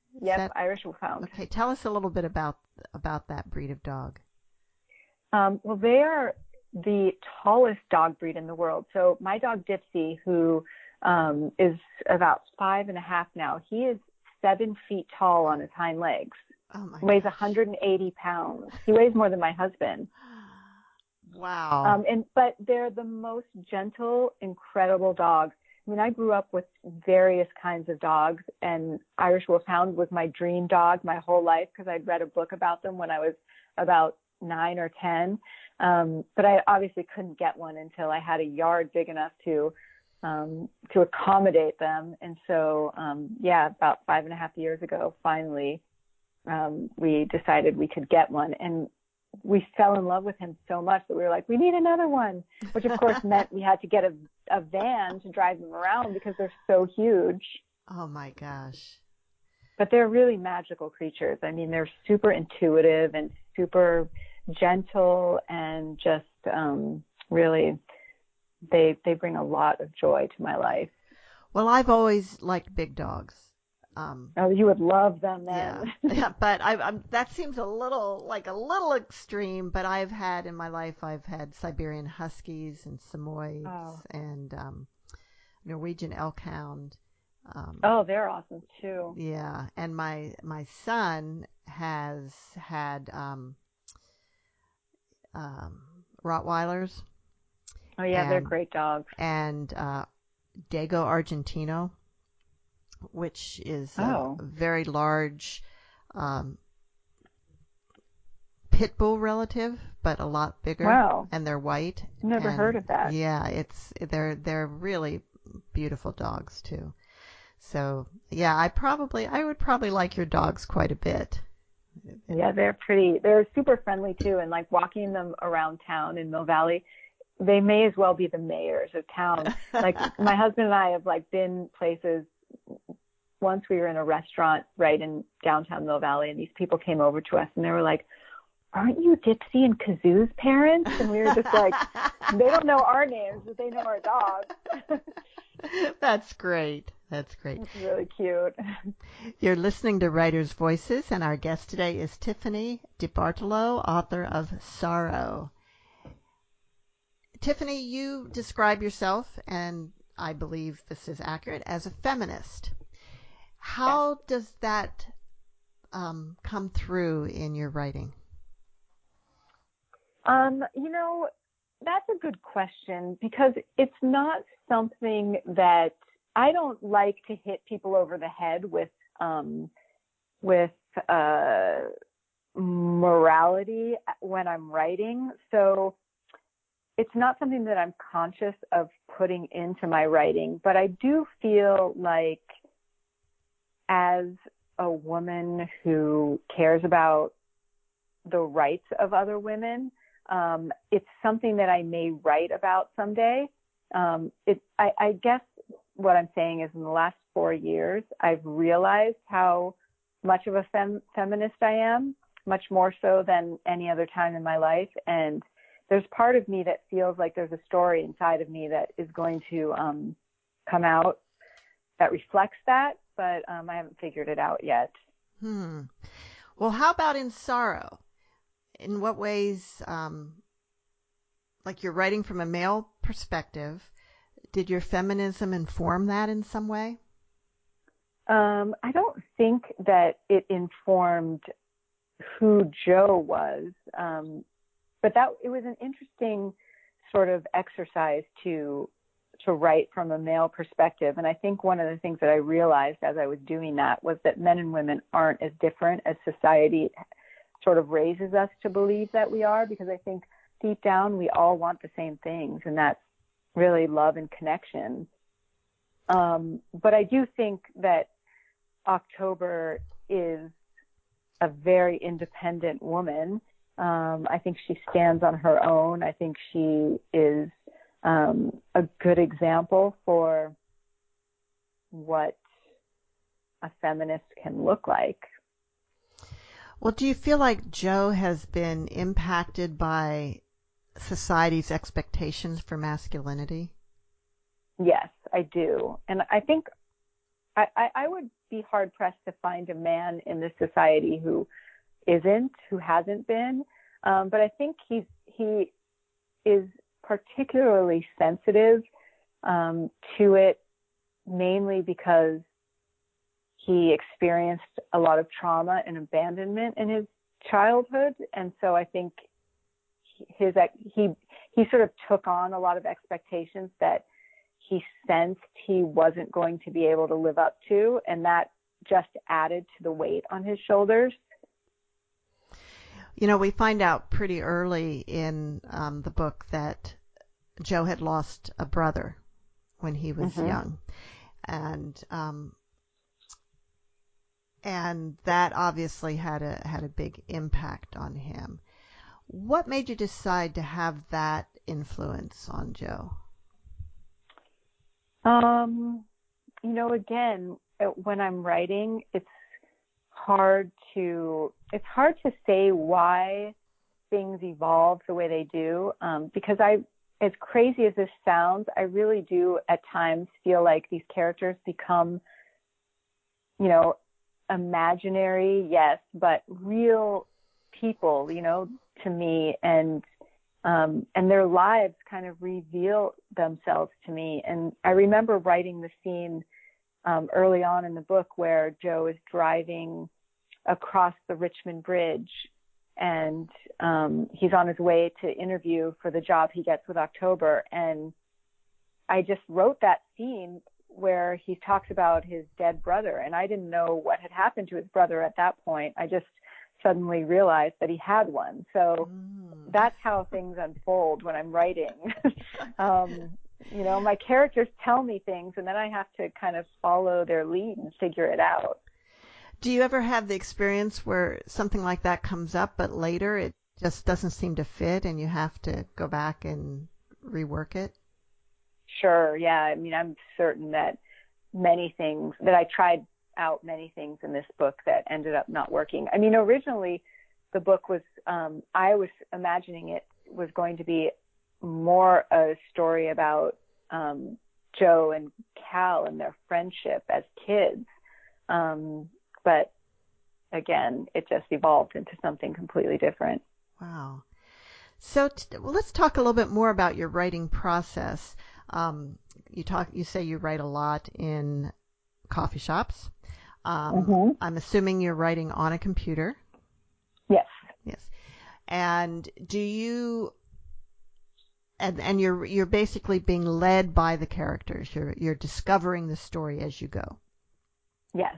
Is Yep, that Irish Wolfhound. okay? Tell us a little bit about about that breed of dog. Um, well, they are the tallest dog breed in the world. So my dog Dipsy, who um, is about five and a half now, he is seven feet tall on his hind legs. Oh my Weighs gosh. one hundred eighty pounds. He weighs more than my husband. Wow. Um, and but they're the most gentle, incredible dogs. I mean, I grew up with various kinds of dogs, and Irish Wolfhound was my dream dog my whole life because I'd read a book about them when I was about nine or ten. Um, but I obviously couldn't get one until I had a yard big enough to um, to accommodate them. And so, um, yeah, about five and a half years ago, finally, um, we decided we could get one. And we fell in love with him so much that we were like, we need another one, which of course meant we had to get a, a van to drive them around because they're so huge. Oh my gosh. But they're really magical creatures. I mean, they're super intuitive and super gentle and just um, really, they they bring a lot of joy to my life. Well, I've always liked big dogs. Um, Oh, you would love them yeah, then. yeah, but I, I'm that seems a little like a little extreme. But I've had in my life, I've had Siberian Huskies and Samoyeds Oh. and um, Norwegian Elkhound. Um, Oh, they're awesome too. yeah, and my my son has had um, um, Rottweilers Oh yeah, they're and great dogs. and uh, Dago Argentino, which is a Oh. very large um, pit bull relative, but a lot bigger, Wow. and they're white. Never And heard of that. yeah, it's they're they're really beautiful dogs too. So yeah, I probably I would probably like your dogs quite a bit. Yeah, they're pretty. They're super friendly too, and like walking them around town in Mill Valley, they may as well be the mayors of town. Like my husband and I have like been places. Once we were in a restaurant right in downtown Mill Valley, and these people came over to us, and they were like, "Aren't you Dipsy and Kazoo's parents?" And we were just like, "They don't know our names, but they know our dogs." That's great. That's great. It's really cute. You're listening to Writers' Voices, and our guest today is Tiffany DeBartolo, author of Sorrow. Tiffany, you describe yourself, and I believe this is accurate, as a feminist. How yes. does that um, come through in your writing? Um, you know, that's a good question because it's not something that I don't like to hit people over the head with um, with uh, morality when I'm writing. So it's not something that I'm conscious of putting into my writing, but I do feel like as a woman who cares about the rights of other women, um, it's something that I may write about someday. Um, it, I, I guess what I'm saying is in the last four years, I've realized how much of a fem- feminist I am, much more so than any other time in my life. And there's part of me that feels like there's a story inside of me that is going to um, come out that reflects that, but um, I haven't figured it out yet. Hmm. Well, how about in Sorrow? In what ways, um, like you're writing from a male perspective, did your feminism inform that in some way? Um, I don't think that it informed who Joe was, um, but that it was an interesting sort of exercise to to write from a male perspective. And I think one of the things that I realized as I was doing that was that men and women aren't as different as society sort of raises us to believe that we are, because I think deep down we all want the same things, and that's really love and connection. Um, but I do think that October is a very independent woman. Um, I think she stands on her own. I think she is um, a good example for what a feminist can look like. Well, do you feel like Joe has been impacted by society's expectations for masculinity? Yes, I do. And I think I, I, I would be hard pressed to find a man in this society who isn't, who hasn't been. Um, but I think he's, he is particularly sensitive um, to it, mainly because he experienced a lot of trauma and abandonment in his childhood. And so I think his, he, he sort of took on a lot of expectations that he sensed he wasn't going to be able to live up to. And that just added to the weight on his shoulders. You know, we find out pretty early in um, the book that Joe had lost a brother when he was mm-hmm. young. And, um, and that obviously had a, had a big impact on him. What made you decide to have that influence on Joe? Um, you know, again, when I'm writing, it's hard to, it's hard to say why things evolve the way they do. Um, because I, as crazy as this sounds, I really do at times feel like these characters become, you know, imaginary, yes, but real people, you know, to me, and um, and their lives kind of reveal themselves to me. And I remember writing the scene um, early on in the book where Joe is driving across the Richmond Bridge, and um, he's on his way to interview for the job he gets with October. And I just wrote that scene where he talks about his dead brother, and I didn't know what had happened to his brother at that point. I just suddenly realized that he had one. So mm. that's how things unfold when I'm writing. um, you know, my characters tell me things, and then I have to kind of follow their lead and figure it out. Do you ever have the experience where something like that comes up, but later it just doesn't seem to fit and you have to go back and rework it? Sure. Yeah. I mean, I'm certain that many things that I tried out many things in this book that ended up not working. I mean, originally the book was, um, I was imagining it was going to be more a story about um, Joe and Cal and their friendship as kids. Um, but again, it just evolved into something completely different. Wow. So t- well, let's talk a little bit more about your writing process. Um, you talk, you say you write a lot in coffee shops. Um, mm-hmm. I'm assuming you're writing on a computer. Yes. Yes. And do you, and, and you're, you're basically being led by the characters. You're, you're discovering the story as you go. Yes.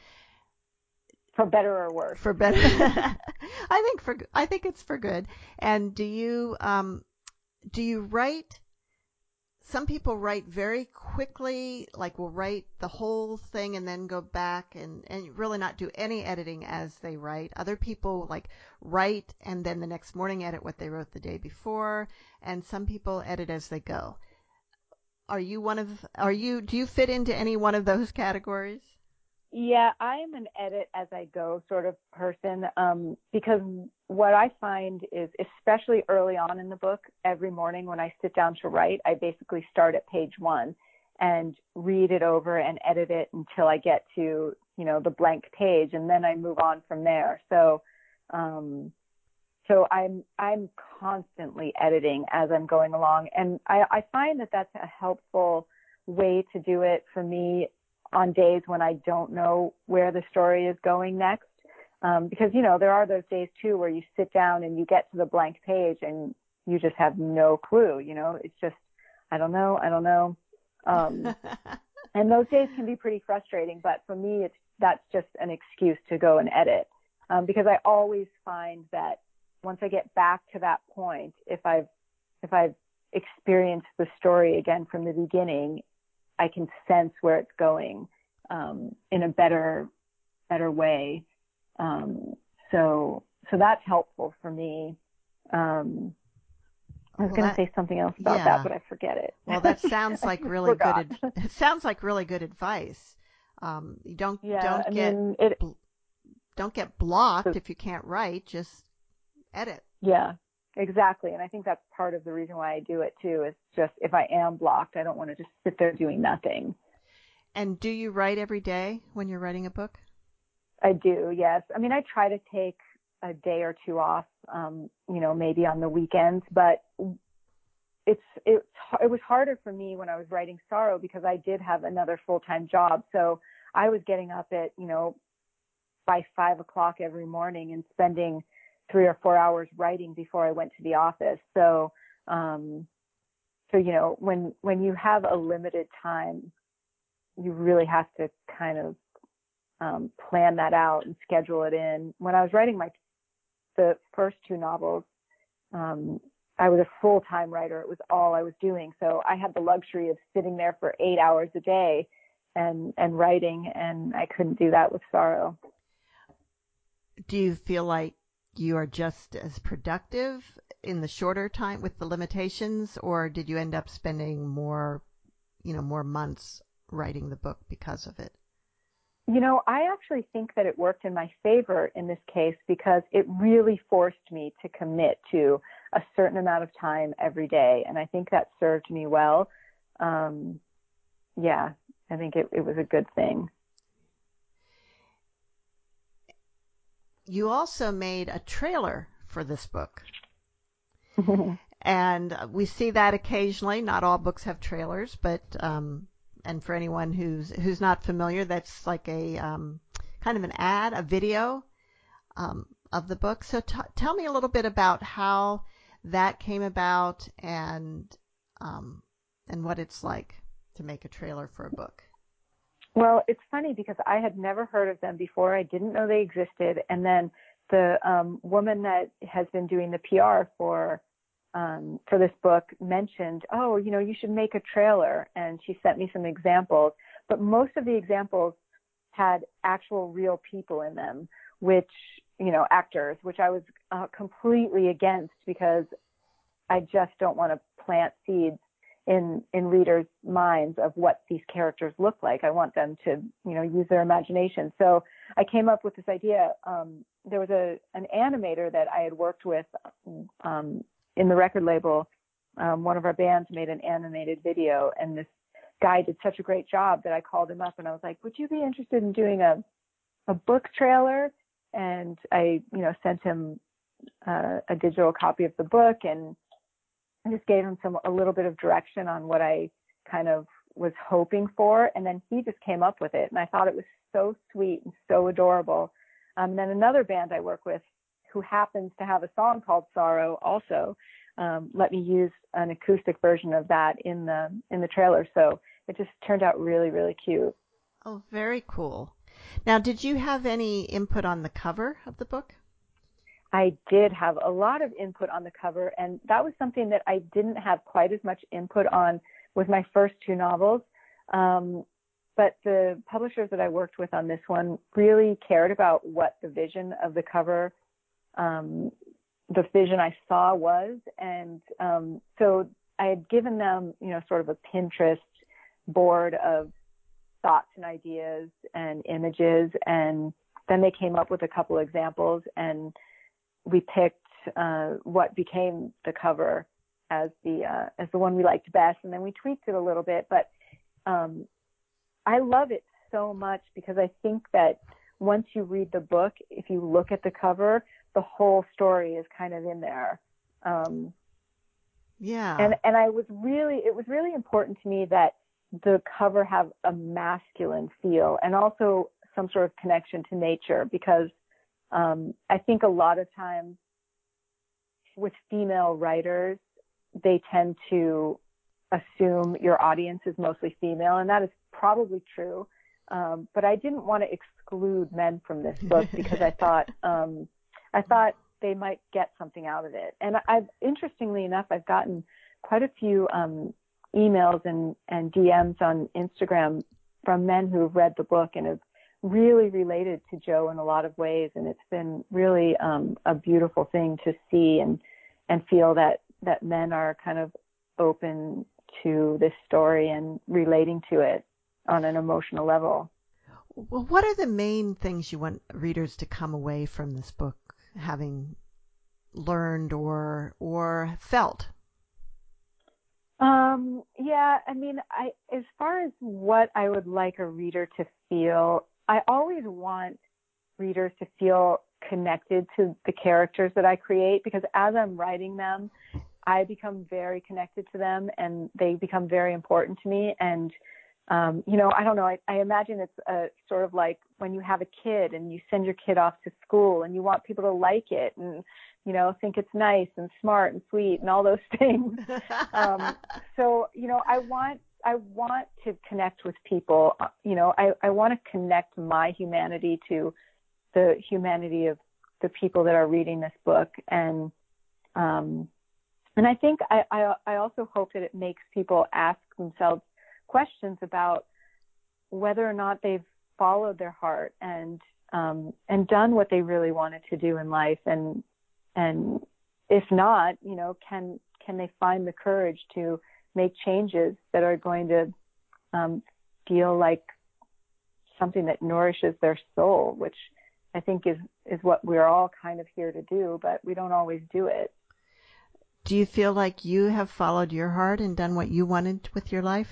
For better or worse. For better. I think for, I think it's for good. And do you, um, do you write, some people write very quickly, like will write the whole thing and then go back and, and really not do any editing as they write. Other people like write and then the next morning edit what they wrote the day before. And some people edit as they go. Are you one of, are you, do you fit into any one of those categories? Yeah, I'm an edit as I go sort of person, um, because what I find is, especially early on in the book, every morning when I sit down to write, I basically start at page one and read it over and edit it until I get to, you know, the blank page, and then I move on from there. So, um, so I'm I'm constantly editing as I'm going along, and I, I find that that's a helpful way to do it for me on days when I don't know where the story is going next. Um, because, you know, there are those days too where you sit down and you get to the blank page and you just have no clue, you know, it's just, I don't know, I don't know. Um, and those days can be pretty frustrating, but for me, it's, that's just an excuse to go and edit. Um, because I always find that once I get back to that point, if I've, if I've experienced the story again from the beginning, I can sense where it's going um, in a better, better way. Um, so, so that's helpful for me. Um, I was well, going to say something else about yeah. that, but I forget it. Well, that sounds like really good. Ad- it sounds like really good advice. Um, you don't yeah, don't I get mean, it, bl- don't get blocked if you can't write. Just edit. Yeah. Exactly. And I think that's part of the reason why I do it too, is just if I am blocked, I don't want to just sit there doing nothing. And do you write every day when you're writing a book? I do, yes. I mean, I try to take a day or two off, um, you know, maybe on the weekends, but it's, it's, it was harder for me when I was writing Sorrow because I did have another full-time job. So I was getting up at, you know, by five o'clock every morning and spending three or four hours writing before I went to the office. So, um, so, you know, when, when you have a limited time, you really have to kind of, um, plan that out and schedule it in. When I was writing my, the first two novels, um, I was a full-time writer. It was all I was doing. So I had the luxury of sitting there for eight hours a day and, and writing, and I couldn't do that with Sorrow. Do you feel like you are just as productive in the shorter time with the limitations, or did you end up spending more, you know, more months writing the book because of it? You know, I actually think that it worked in my favor in this case because it really forced me to commit to a certain amount of time every day. And I think that served me well. Um, yeah, I think it, it was a good thing. You also made a trailer for this book. And we see that occasionally. Not all books have trailers, but um, and for anyone who's who's not familiar, that's like a um, kind of an ad, a video um, of the book. So t- tell me a little bit about how that came about and um, and what it's like to make a trailer for a book. Well, it's funny because I had never heard of them before. I didn't know they existed. And then the um, woman that has been doing the P R for um, for this book mentioned, oh, you know, you should make a trailer. And she sent me some examples. But most of the examples had actual real people in them, which, you know, actors, which I was uh, completely against because I just don't want to plant seeds in in readers' minds of what these characters look like. I want them to, you know, use their imagination. So I came up with this idea. Um, there was a an animator that I had worked with um, in the record label. Um, one of our bands made an animated video, and this guy did such a great job that I called him up and I was like, "Would you be interested in doing a a book trailer?" And I, you know, sent him uh, a digital copy of the book and I just gave him some a little bit of direction on what I kind of was hoping for, and then he just came up with it, and I thought it was so sweet and so adorable. Um, and then another band I work with, who happens to have a song called Sorrow, also um, let me use an acoustic version of that in the in the trailer. So it just turned out really, really cute. Oh, very cool. Now, did you have any input on the cover of the book? I did have a lot of input on the cover, and that was something that I didn't have quite as much input on with my first two novels. Um, but the publishers that I worked with on this one really cared about what the vision of the cover, um, the vision I saw was. And um, so I had given them, you know, sort of a Pinterest board of thoughts and ideas and images, and then they came up with a couple examples, and we picked uh, what became the cover as the uh, as the one we liked best, and then we tweaked it a little bit. But um, I love it so much because I think that once you read the book, if you look at the cover, the whole story is kind of in there. Um, yeah. And and I was really it was really important to me that the cover have a masculine feel and also some sort of connection to nature because Um, I think a lot of times with female writers, they tend to assume your audience is mostly female, and that is probably true. Um, but I didn't want to exclude men from this book because I thought um, I thought they might get something out of it. And I've interestingly enough, I've gotten quite a few um, emails and, and D Ms on Instagram from men who have read the book and have really related to Jo in a lot of ways, and it's been really um, a beautiful thing to see and and feel that that men are kind of open to this story and relating to it on an emotional level. Well, what are the main things you want readers to come away from this book having learned or or felt? Um, yeah, I mean, I as far as what I would like a reader to feel, I always want readers to feel connected to the characters that I create, because as I'm writing them, I become very connected to them and they become very important to me. And, um, you know, I don't know, I, I imagine it's a, sort of like when you have a kid and you send your kid off to school and you want people to like it and, you know, think it's nice and smart and sweet and all those things. um, so, you know, I want, I want to connect with people. You know, I, I want to connect my humanity to the humanity of the people that are reading this book. And, um, and I think I, I, I also hope that it makes people ask themselves questions about whether or not they've followed their heart and, um, and done what they really wanted to do in life. And, and if not, you know, can, can they find the courage to make changes that are going to, um, feel like something that nourishes their soul, which I think is, is what we're all kind of here to do, but we don't always do it. Do you feel like you have followed your heart and done what you wanted with your life?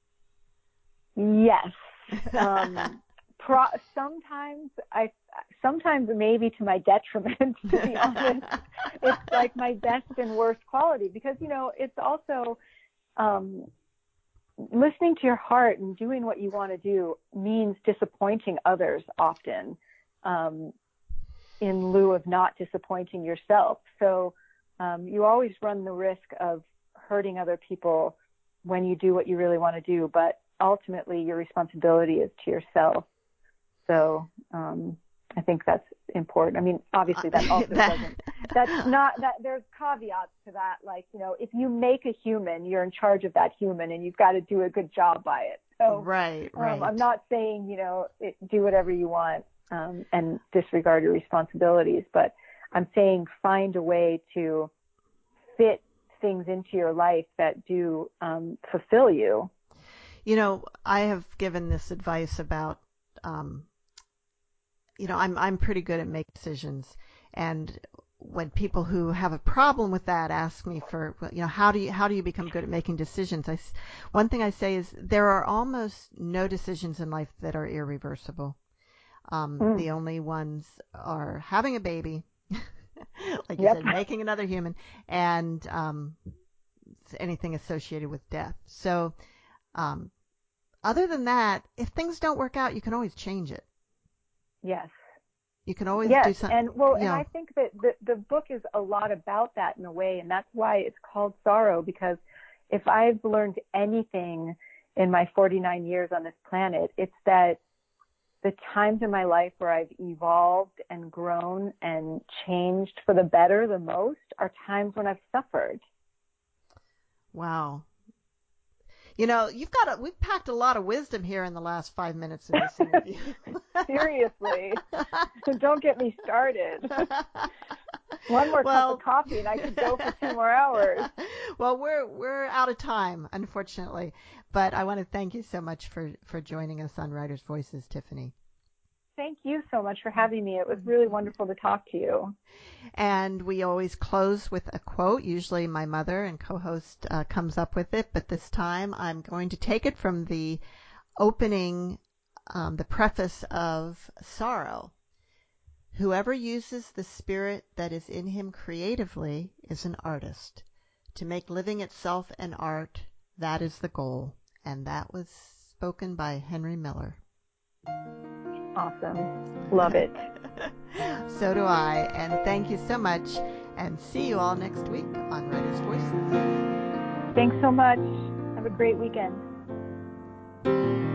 Yes. Um, pro- sometimes I, sometimes maybe to my detriment, to be honest. It's like my best and worst quality, because, you know, it's also, um, listening to your heart and doing what you want to do means disappointing others often, um, in lieu of not disappointing yourself. So um, you always run the risk of hurting other people when you do what you really want to do, but ultimately your responsibility is to yourself. So um, I think that's important. I mean, obviously that also that... doesn't, that's not, that there's caveats to that. Like, you know, if you make a human, you're in charge of that human and you've got to do a good job by it. So right, right. Um, I'm not saying, you know, it, do whatever you want um, and disregard your responsibilities, but I'm saying find a way to fit things into your life that do um, fulfill you. You know, I have given this advice about, um, you know, I'm I'm pretty good at making decisions, and when people who have a problem with that ask me for, you know, how do you how do you become good at making decisions? I, one thing I say is there are almost no decisions in life that are irreversible. Um, Mm. The only ones are having a baby, like you Yep. said, making another human, and um, anything associated with death. So, um, other than that, if things don't work out, you can always change it. Yes. You can always do Yes, something. and well, You and know. I think that the the book is a lot about that in a way, and that's why it's called Sorrow. Because if I've learned anything in my forty-nine years on this planet, it's that the times in my life where I've evolved and grown and changed for the better the most are times when I've suffered. Wow. You know, you've got a, we've packed a lot of wisdom here in the last five minutes of this interview. Seriously. Don't get me started. One more well, cup of coffee and I could go for two more hours. Well, we're we're out of time, unfortunately. But I want to thank you so much for, for joining us on Writers' Voices, Tiffany. Thank you so much for having me. It was really wonderful to talk to you. And we always close with a quote. Usually my mother and co-host uh, comes up with it, but this time I'm going to take it from the opening, um, the preface of Sorrow. Whoever uses the spirit that is in him creatively is an artist. To make living itself an art, that is the goal. And that was spoken by Henry Miller. Awesome. Love it. So do I. And thank you so much. And see you all next week on Writers' Voices. Thanks so much. Have a great weekend.